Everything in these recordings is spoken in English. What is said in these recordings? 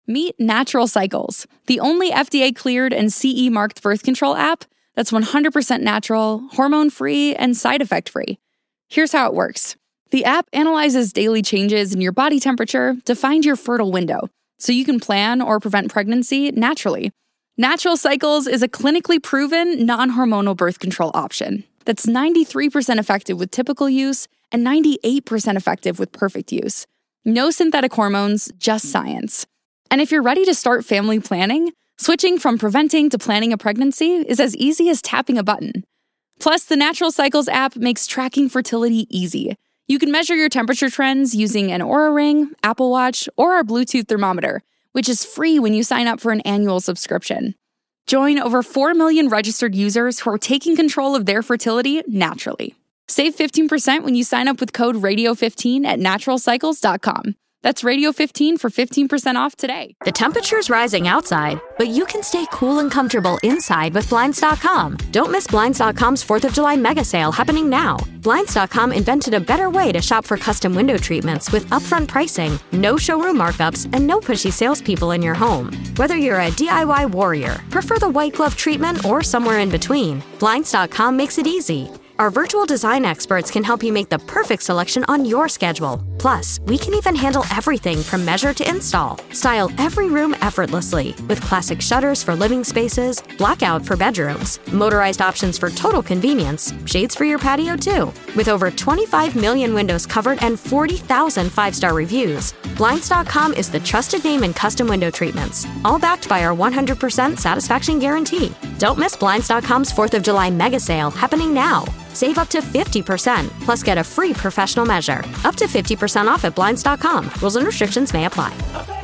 Meet Natural Cycles, the only FDA-cleared and CE-marked birth control app that's 100% natural, hormone-free, and side effect-free. Here's how it works. The app analyzes daily changes in your body temperature to find your fertile window, so you can plan or prevent pregnancy naturally. Natural Cycles is a clinically proven, non-hormonal birth control option that's 93% effective with typical use and 98% effective with perfect use. No synthetic hormones, just science. And if you're ready to start family planning, switching from preventing to planning a pregnancy is as easy as tapping a button. Plus, the Natural Cycles app makes tracking fertility easy. You can measure your temperature trends using an Oura Ring, Apple Watch, or our Bluetooth thermometer, which is free when you sign up for an annual subscription. Join over 4 million registered users who are taking control of their fertility naturally. Save 15% when you sign up with code RADIO15 at naturalcycles.com. That's Radio15 for 15% off today. The temperature's rising outside, but you can stay cool and comfortable inside with Blinds.com. Don't miss Blinds.com's 4th of July mega sale happening now. Blinds.com invented a better way to shop for custom window treatments with upfront pricing, no showroom markups, and no pushy salespeople in your home. Whether you're a DIY warrior, prefer the white glove treatment, or somewhere in between, Blinds.com makes it easy. Our virtual design experts can help you make the perfect selection on your schedule. Plus, we can even handle everything from measure to install. Style every room effortlessly with classic shutters for living spaces, blackout for bedrooms, motorized options for total convenience, shades for your patio too. With over 25 million windows covered and 40,000 five-star reviews, Blinds.com is the trusted name in custom window treatments, all backed by our 100% satisfaction guarantee. Don't miss Blinds.com's 4th of July mega sale happening now. Save up to 50%, plus get a free professional measure. Up to 50% off at Blinds.com. Rules and restrictions may apply.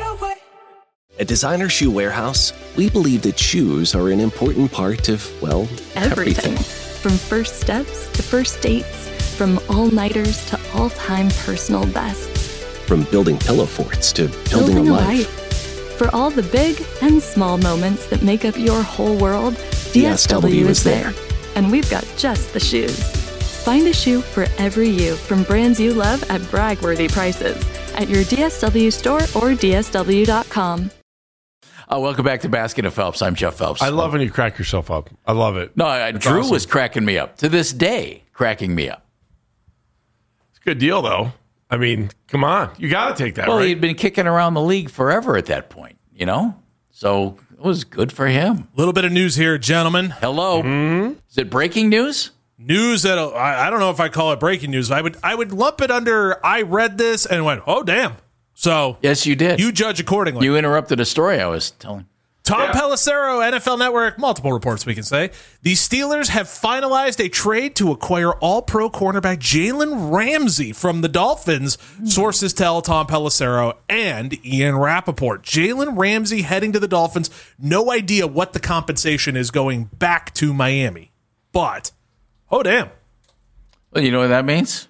At Designer Shoe Warehouse, we believe that shoes are an important part of, well, everything. From first steps to first dates, from all-nighters to all-time personal bests. From building pillow forts to building a life. For all the big and small moments that make up your whole world, DSW is there. And we've got just the shoes. Find a shoe for every you from brands you love at brag-worthy prices at your DSW store or DSW.com. Welcome back to Basket of Phelps. I'm Jeff Phelps. I love when you crack yourself up. I love it. No, Drew awesome. Was cracking me up. To this day, cracking me up. It's a good deal, though. I mean, come on. You got to take that, well, right? He'd been kicking around the league forever at that point, you know? So it was good for him. A little bit of news here, gentlemen. Hello. Mm-hmm. Is it breaking news? News that I don't know if I call it breaking news. I would lump it under I read this and went, oh, damn. So yes, you did. You judge accordingly. You interrupted a story I was telling. Tom Pelissero, NFL Network, multiple reports we can say. The Steelers have finalized a trade to acquire all-pro cornerback Jalen Ramsey from the Dolphins, sources tell Tom Pelissero and Ian Rappaport. Jalen Ramsey heading to the Dolphins. No idea what the compensation is going back to Miami. But, oh, damn. Well, you know what that means?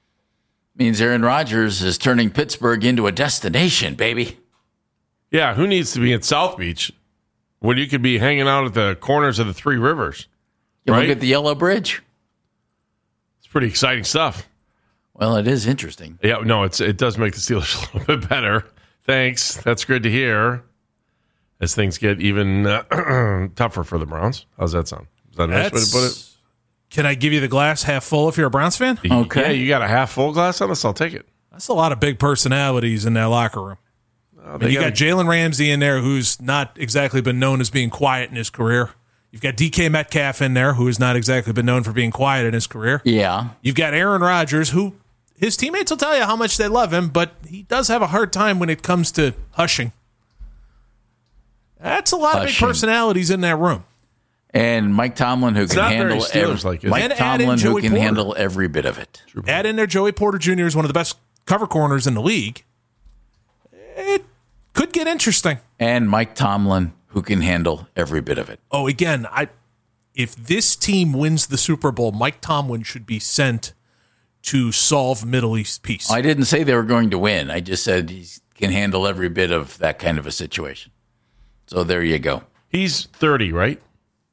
It means Aaron Rodgers is turning Pittsburgh into a destination, baby. Yeah, who needs to be in South Beach when you could be hanging out at the corners of the Three Rivers? You look at the Yellow Bridge. It's pretty exciting stuff. Well, it is interesting. Yeah, no, it does make the Steelers a little bit better. Thanks. That's good to hear. As things get even tougher for the Browns. How's that sound? Is that a nice way to put it? Can I give you the glass half full if you're a Browns fan? Okay. Yeah, you got a half full glass on us? I'll take it. That's a lot of big personalities in that locker room. You got Jalen Ramsey in there, who's not exactly been known as being quiet in his career. You've got DK Metcalf in there, who has not exactly been known for being quiet in his career. Yeah. You've got Aaron Rodgers, who his teammates will tell you how much they love him, but he does have a hard time when it comes to hushing. That's a lot of big personalities in that room. And Mike Tomlin, who can handle handle every bit of it. Add in there Joey Porter Jr. is one of the best cover corners in the league. It could get interesting. And Mike Tomlin, who can handle every bit of it. Oh, again, if this team wins the Super Bowl, Mike Tomlin should be sent to solve Middle East peace. I didn't say they were going to win. I just said he can handle every bit of that kind of a situation. So there you go. He's 30, right?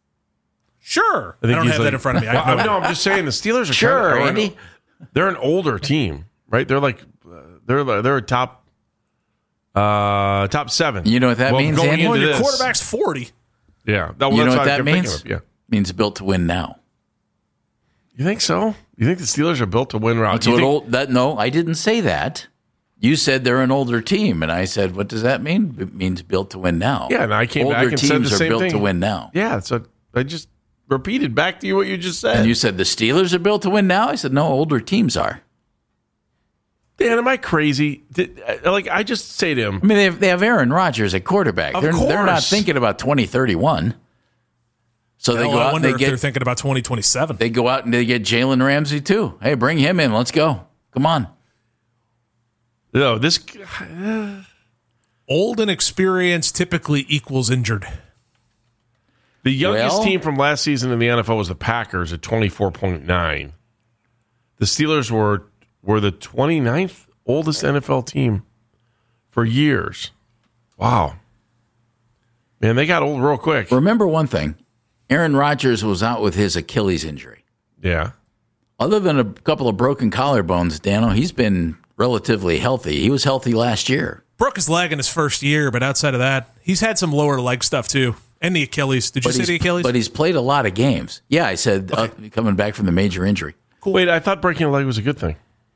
Sure. I don't have that in front of me. I'm just saying the Steelers are sure, Andy. They're an older team, right? They're like they're a top Top 7. You know what that means, going Andy? into Your this- quarterback's 40. Yeah. You know what that I'm means? thinking of. Yeah. Means built to win now. You think so? You think the Steelers are built to win? No, I didn't say that. You said they're an older team, and I said, what does that mean? It means built to win now. Yeah, and I came back and said the Older teams are same built thing. to win now. Yeah, so I just repeated back to you what you just said. And you said the Steelers are built to win now? I said, no, older teams are. Dan, am I crazy? I just say to him. I mean, they have Aaron Rodgers at quarterback. Of They're not course. thinking about 2031. So they go I out wonder and if they're thinking about 2027. they go out and they get Jalen Ramsey too. Hey, bring him in. Let's go. Come on. No, this. Old and experienced typically equals injured. The youngest Well- team from last season in the NFL was the Packers at 24.9. The Steelers were the 29th oldest NFL team for years. Wow. Man, they got old real quick. Remember one thing. Aaron Rodgers was out with his Achilles injury. Yeah. Other than a couple of broken collarbones, Dano, he's been relatively healthy. He was healthy last year. Broke his leg in his first year, but outside of that, he's had some lower leg stuff too. And the Achilles. Did you say the Achilles? But he's played a lot of games. Yeah, I said coming back from the major injury. Cool. Wait, I thought breaking a leg was a good thing.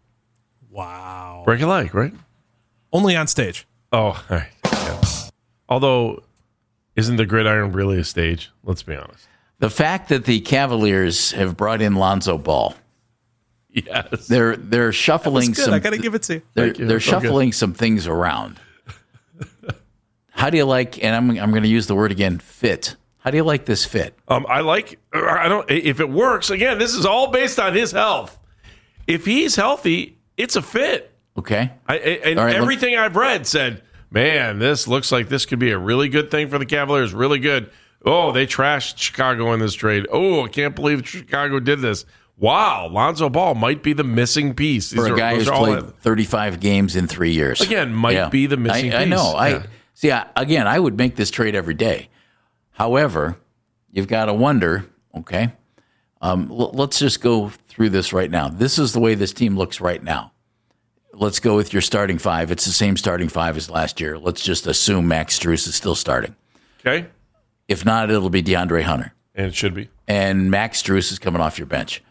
Wow. Break a leg, right? Only on stage. Oh, all right. Yeah. Although, isn't the gridiron really a stage? Let's be honest. The fact that the Cavaliers have brought in Lonzo Ball, Yes. they're shuffling That's good. some. I got to give it to you. Thank you. They're That's so good. shuffling some things around. How do you like? And I'm going to use the word again. Fit. How do you like this fit? I don't. If it works, again, this is all based on his health. If he's healthy, it's a fit. Okay. And All right, everything I've read said, man, this looks like this could be a really good thing for the Cavaliers. Really good. Oh, they trashed Chicago in this trade. Oh, I can't believe Chicago did this. Wow, Lonzo Ball might be the missing piece. For a guy who's played 35 games in 3 years. Again, might be the missing piece. I know. Yeah. Again, I would make this trade every day. However, you've got to wonder, okay, let's just go through this right now. This is the way this team looks right now. Let's go with your starting five. It's the same starting five as last year. Let's just assume Max Strus is still starting. Okay. If not, it'll be DeAndre Hunter. And it should be. And Max Strus is coming off your bench.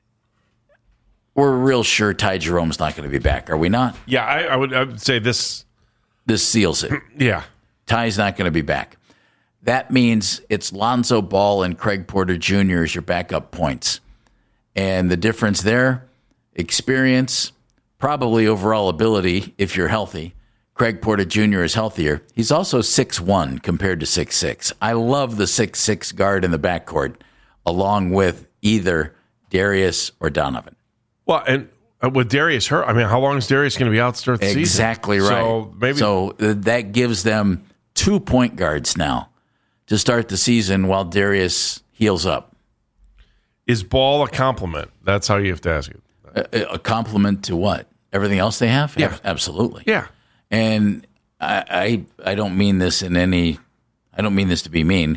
We're real sure Ty Jerome's not going to be back, are we not? Yeah, I would say this. This seals it. Yeah. Ty's not going to be back. That means it's Lonzo Ball and Craig Porter Jr. as your backup points. And the difference there, experience, probably overall ability if you're healthy. Craig Porter Jr. is healthier. He's also 6'1" compared to 6'6". I love the 6'6" guard in the backcourt, along with either Darius or Donovan. Well, and with Darius hurt, I mean, how long is Darius going to be out to start the season? Exactly right. So that gives them 2 point guards now to start the season while Darius heals up. Is Ball a compliment? That's how you have to ask it. A compliment to what? Everything else they have? Yeah. Absolutely. Yeah. And I don't mean this I don't mean this to be mean.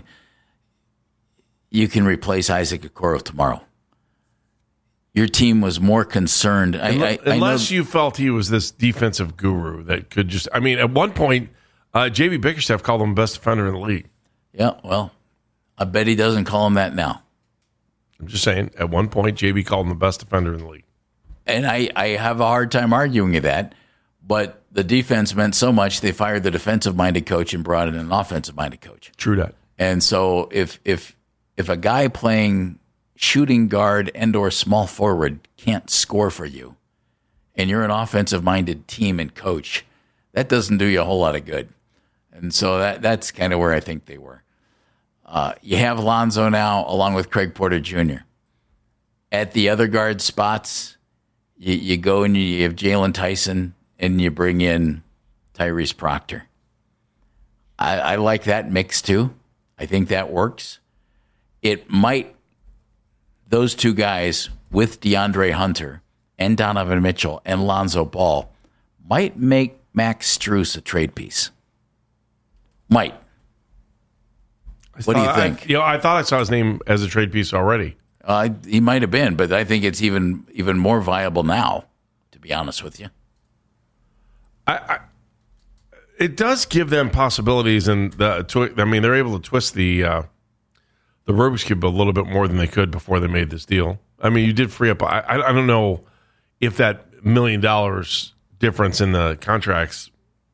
You can replace Isaac Okoro tomorrow. Your team was more concerned. Unless you felt he was this defensive guru that could just, I mean, at one point, J.B. Bickerstaff called him the best defender in the league. Yeah, well, I bet he doesn't call him that now. I'm just saying, at one point, J.B. called him the best defender in the league. And I have a hard time arguing with that, but the defense meant so much they fired the defensive-minded coach and brought in an offensive-minded coach. True that. And so if a guy playing shooting guard and or small forward can't score for you, and you're an offensive-minded team and coach, that doesn't do you a whole lot of good. And so that's kind of where I think they were. You have Lonzo now, along with Craig Porter Jr. At the other guard spots, you go and you have Jalen Tyson, and you bring in Tyrese Proctor. I like that mix, too. I think that works. It might, those two guys with DeAndre Hunter and Donovan Mitchell and Lonzo Ball might make Max Strus a trade piece. Might. What do you think? I thought I saw his name as a trade piece already. He might have been, but I think it's even more viable now, to be honest with you. It does give them possibilities, and they're able to twist the Rubik's Cube a little bit more than they could before they made this deal. I mean, you did free up. I don't know if that $1 million difference in the contracts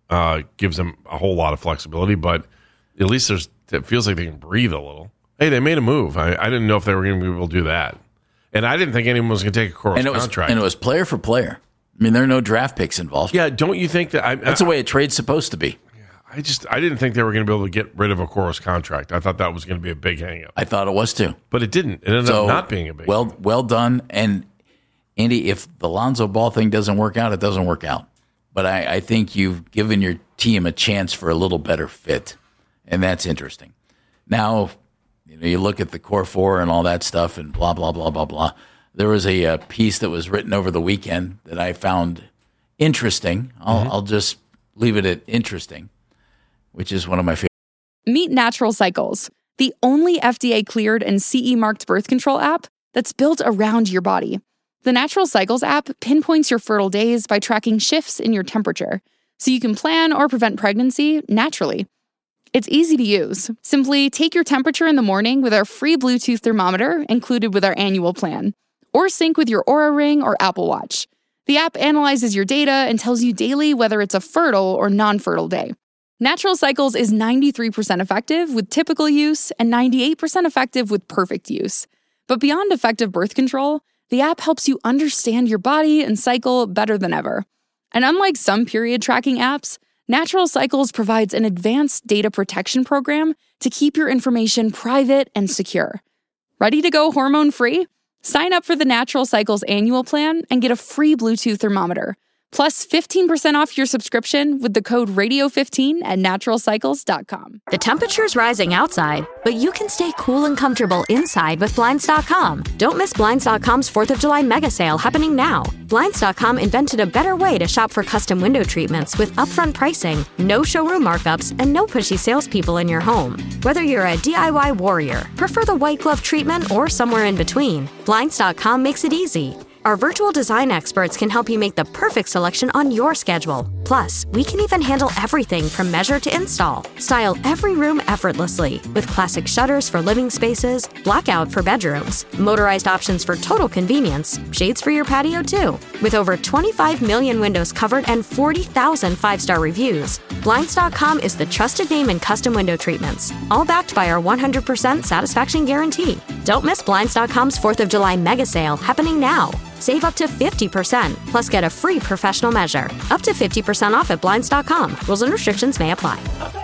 gives them a whole lot of flexibility, but at least it feels like they can breathe a little. Hey, they made a move. I didn't know if they were going to be able to do that, and I didn't think anyone was going to take a Koros contract. And it was player for player. I mean, there are no draft picks involved. Yeah, don't you think that? That's the way a trade's supposed to be. I didn't think they were going to be able to get rid of a Koros contract. I thought that was going to be a big hang-up. I thought it was too. But it didn't. It ended up not being a big hang-up. Well done. And, Andy, if the Lonzo Ball thing doesn't work out, it doesn't work out. But I think you've given your team a chance for a little better fit, and that's interesting. Now, you look at the core four and all that stuff and blah, blah, blah, blah, blah. There was a piece that was written over the weekend that I found interesting. I'll just leave it at interesting, which is one of my favorite. Meet Natural Cycles, the only FDA-cleared and CE-marked birth control app that's built around your body. The Natural Cycles app pinpoints your fertile days by tracking shifts in your temperature, so you can plan or prevent pregnancy naturally. It's easy to use. Simply take your temperature in the morning with our free Bluetooth thermometer included with our annual plan, or sync with your Oura Ring or Apple Watch. The app analyzes your data and tells you daily whether it's a fertile or non-fertile day. Natural Cycles is 93% effective with typical use and 98% effective with perfect use. But beyond effective birth control, the app helps you understand your body and cycle better than ever. And unlike some period tracking apps, Natural Cycles provides an advanced data protection program to keep your information private and secure. Ready to go hormone-free? Sign up for the Natural Cycles annual plan and get a free Bluetooth thermometer, plus 15% off your subscription with the code radio15 at naturalcycles.com. The temperature's rising outside, but you can stay cool and comfortable inside with Blinds.com. Don't miss Blinds.com's 4th of July mega sale happening now. Blinds.com invented a better way to shop for custom window treatments with upfront pricing, no showroom markups, and no pushy salespeople in your home. Whether you're a DIY warrior, prefer the white glove treatment, or somewhere in between, Blinds.com makes it easy. Our virtual design experts can help you make the perfect selection on your schedule. Plus, we can even handle everything from measure to install. Style every room effortlessly with classic shutters for living spaces, blackout for bedrooms, motorized options for total convenience, shades for your patio too. With over 25 million windows covered and 40,000 5-star reviews, Blinds.com is the trusted name in custom window treatments, all backed by our 100% satisfaction guarantee. Don't miss Blinds.com's 4th of July mega sale happening now. Save up to 50%, plus get a free professional measure. Up to 50% off at Blinds.com. Rules and restrictions may apply.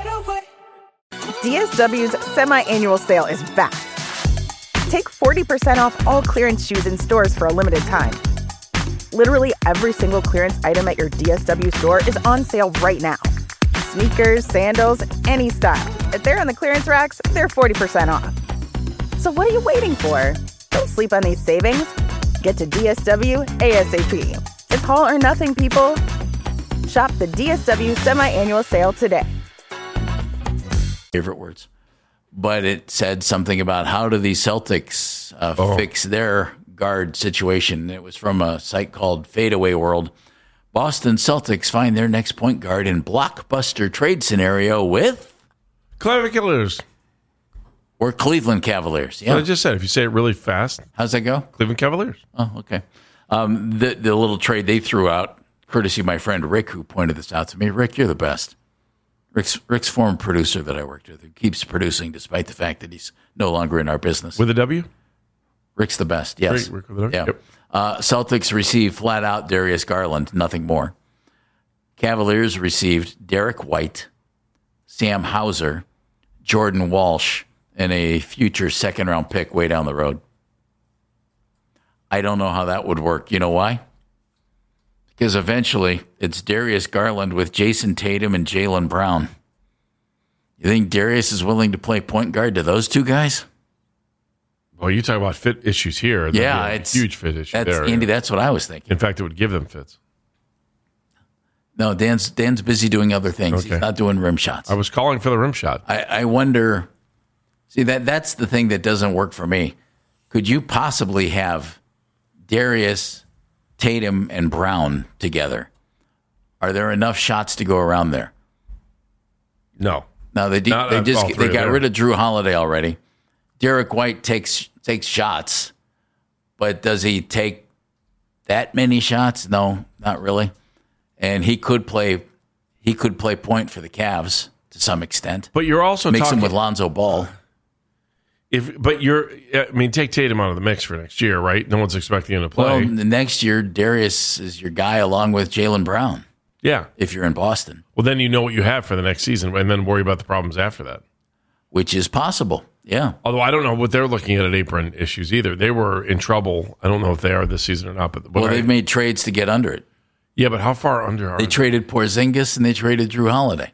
DSW's semi-annual sale is back. Take 40% off all clearance shoes in stores for a limited time. Literally every single clearance item at your DSW store is on sale right now. Sneakers, sandals, any style. If they're on the clearance racks, they're 40% off. So what are you waiting for? Don't sleep on these savings. Get to DSW ASAP. It's all or nothing, people. Shop the DSW semi-annual sale today. Favorite words. But it said something about how do these Celtics fix their guard situation. It was from a site called Fadeaway World. Boston Celtics find their next point guard in blockbuster trade scenario with Cavaliers. Or Cleveland Cavaliers. Yeah. What I just said. If you say it really fast. How's that go? Cleveland Cavaliers. Oh, okay. The little trade they threw out, courtesy of my friend Rick, who pointed this out to me. Rick, you're the best. Rick's former producer that I worked with, who keeps producing despite the fact that he's no longer in our business. With a W? Rick's the best, yes. Rick with a W? Yeah. Yep. Celtics received flat out Darius Garland, nothing more. Cavaliers received Derek White, Sam Hauser, Jordan Walsh, and a future second-round pick way down the road. I don't know how that would work. You know why? Because eventually it's Darius Garland with Jason Tatum and Jaylen Brown. You think Darius is willing to play point guard to those two guys? Well, you talk about fit issues here. Yeah, it's a huge fit issue there. Andy, that's what I was thinking. In fact, it would give them fits. No, Dan's busy doing other things. Okay. He's not doing rim shots. I was calling for the rim shot. I wonder... See, that's the thing that doesn't work for me. Could you possibly have Darius, Tatum, and Brown together? Are there enough shots to go around there? No. No, they Not all three they of got them. rid of Drew Holiday already. Derek White takes shots, but does he take that many shots? No, not really. And he could play point for the Cavs to some extent. But you're also mix talking him with Lonzo Ball. Take Tatum out of the mix for next year, right? No one's expecting him to play. Well, the next year Darius is your guy along with Jaylen Brown. Yeah. If you're in Boston. Well, then you know what you have for the next season, and then worry about the problems after that. Which is possible. Yeah. Although I don't know what they're looking at apron issues either. They were in trouble. I don't know if they are this season or not. But they've made trades to get under it. Yeah, but how far under are they? Traded Porzingis and they traded Drew Holiday.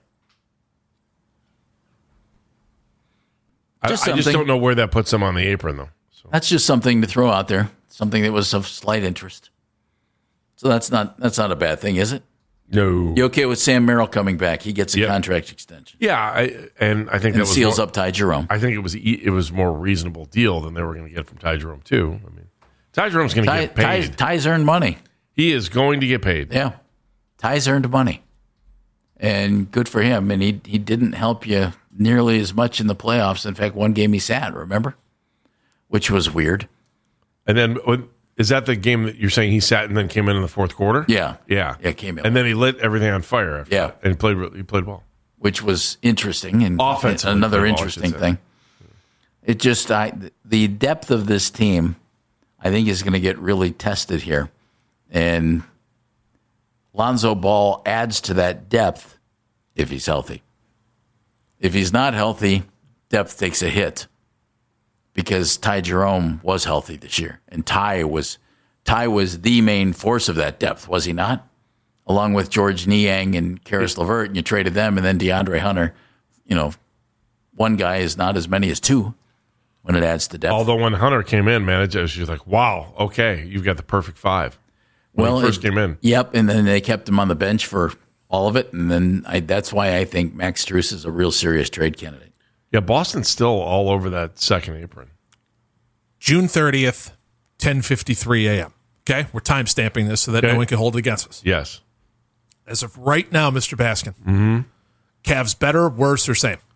I just don't know where that puts them on the apron, though. So. That's just something to throw out there. Something that was of slight interest. So that's not a bad thing, is it? No. You okay with Sam Merrill coming back? He gets a contract extension. Yeah, I think that was seals up Ty Jerome. I think it was more reasonable deal than they were going to get from Ty Jerome too. I mean, Ty Jerome's going to get paid. Ty's earned money. He is going to get paid. Yeah, Ty's earned money, and good for him. And he didn't help you nearly as much in the playoffs. In fact, one game he sat. Remember, which was weird. And then. Is that the game that you're saying he sat and then came in the fourth quarter? Yeah. Came in, and then he lit everything on fire. After that. And he played ball, which was interesting and offensively another interesting thing. It just the depth of this team, I think, is going to get really tested here, and Lonzo Ball adds to that depth if he's healthy. If he's not healthy, depth takes a hit. Because Ty Jerome was healthy this year, and Ty was the main force of that depth, was he not? Along with George Niang and Karis LeVert, and you traded them, and then DeAndre Hunter. You know, one guy is not as many as two when it adds to depth. Although when Hunter came in, man, it was just like, wow, okay, you've got the perfect five. When he first came in. Yep, and then they kept him on the bench for all of it, and then that's why I think Max Strus is a real serious trade candidate. Yeah, Boston's still all over that second apron. June 30th, 10:53 a.m. Okay, we're time stamping this so that no one can hold it against us. Yes. As of right now, Mr. Baskin, Cavs better, worse, or same?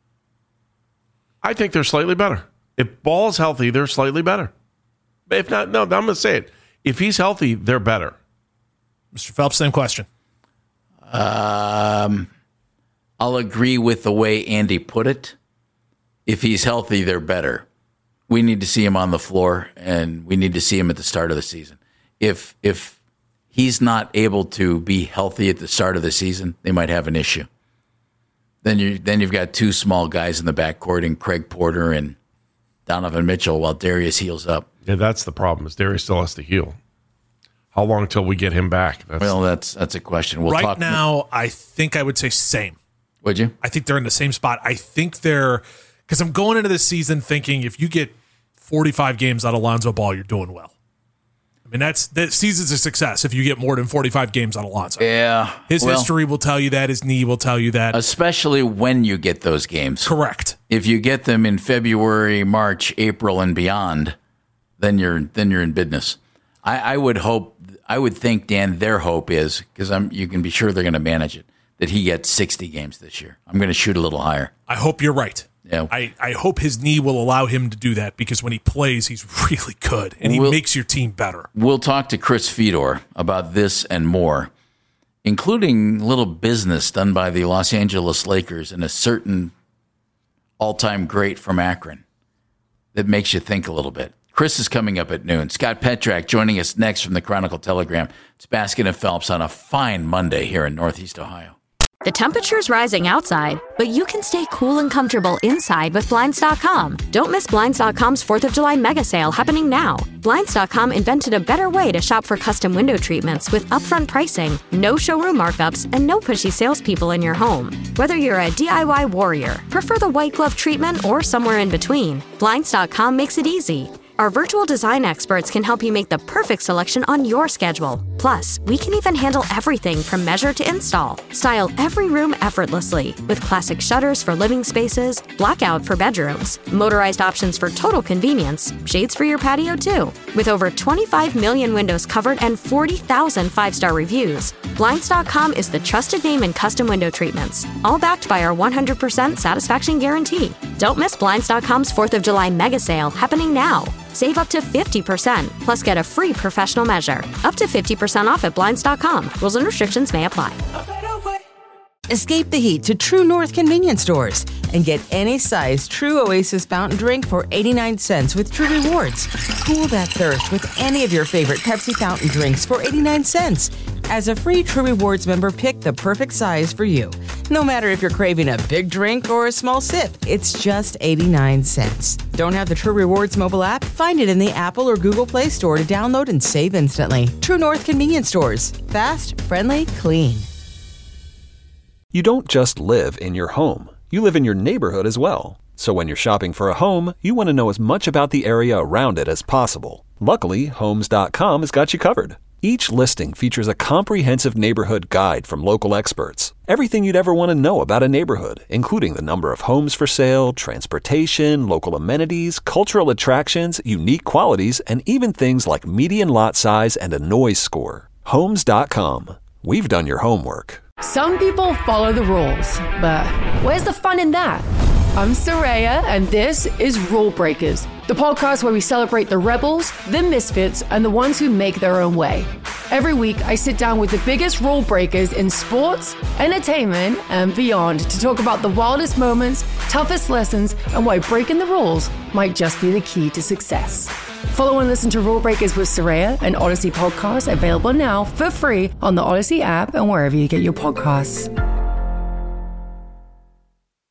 I think they're slightly better. If Ball's healthy, they're slightly better. If not, no, I'm going to say it. If he's healthy, they're better. Mr. Phelps, same question. I'll agree with the way Andy put it. If he's healthy, they're better. We need to see him on the floor, and we need to see him at the start of the season. If he's not able to be healthy at the start of the season, they might have an issue. Then you've got two small guys in the backcourt, and Craig Porter and Donovan Mitchell, while Darius heals up. Yeah, that's the problem. Is Darius still has to heal? How long till we get him back? That's a question. We'll right talk now, I think I would say same. Would you? I think they're in the same spot. I think they're because I'm going into this season thinking if you get 45 games out of Lonzo Ball, you're doing well. I mean, that season's a success if you get more than 45 games out of Lonzo. Yeah. His history will tell you that. His knee will tell you that. Especially when you get those games. Correct. If you get them in February, March, April, and beyond, then you're in business. I would think, Dan, their hope is, because you can be sure they're going to manage it, that he gets 60 games this year. I'm going to shoot a little higher. I hope you're right. Yeah. I hope his knee will allow him to do that because when he plays, he's really good and he makes your team better. We'll talk to Chris Fedor about this and more, including little business done by the Los Angeles Lakers and a certain all-time great from Akron that makes you think a little bit. Chris is coming up at noon. Scott Petrak joining us next from the Chronicle Telegram. It's Baskin and Phelps on a fine Monday here in Northeast Ohio. The temperature's rising outside, but you can stay cool and comfortable inside with Blinds.com. Don't miss Blinds.com's 4th of July mega sale happening now. Blinds.com invented a better way to shop for custom window treatments with upfront pricing, no showroom markups, and no pushy salespeople in your home. Whether you're a DIY warrior, prefer the white glove treatment, or somewhere in between, Blinds.com makes it easy. Our virtual design experts can help you make the perfect selection on your schedule. Plus, we can even handle everything from measure to install. Style every room effortlessly with classic shutters for living spaces, blackout for bedrooms, motorized options for total convenience, shades for your patio too. With over 25 million windows covered and 40,000 5-star reviews, Blinds.com is the trusted name in custom window treatments, all backed by our 100% satisfaction guarantee. Don't miss Blinds.com's 4th of July mega sale happening now. Save up to 50%, plus get a free professional measure. Up to 50% off at Blinds.com. Rules and restrictions may apply. Escape the heat to True North convenience stores and get any size True Oasis fountain drink for 89 cents with True Rewards. Cool that thirst with any of your favorite Pepsi fountain drinks for 89 cents. As a free True Rewards member, pick the perfect size for you. No matter if you're craving a big drink or a small sip, it's just 89 cents. Don't have the True Rewards mobile app? Find it in the Apple or Google Play Store to download and save instantly. True North convenience stores. Fast, friendly, clean. You don't just live in your home. You live in your neighborhood as well. So when you're shopping for a home, you want to know as much about the area around it as possible. Luckily, Homes.com has got you covered. Each listing features a comprehensive neighborhood guide from local experts. Everything you'd ever want to know about a neighborhood, including the number of homes for sale, transportation, local amenities, cultural attractions, unique qualities, and even things like median lot size and a noise score. Homes.com. We've done your homework. Some people follow the rules, but where's the fun in that? I'm Soraya, and this is Rule Breakers, the podcast where we celebrate the rebels, the misfits, and the ones who make their own way. Every week, I sit down with the biggest rule breakers in sports, entertainment, and beyond to talk about the wildest moments, toughest lessons, and why breaking the rules might just be the key to success. Follow and listen to Rule Breakers with Soraya, an Odyssey podcast available now for free on the Odyssey app and wherever you get your podcasts.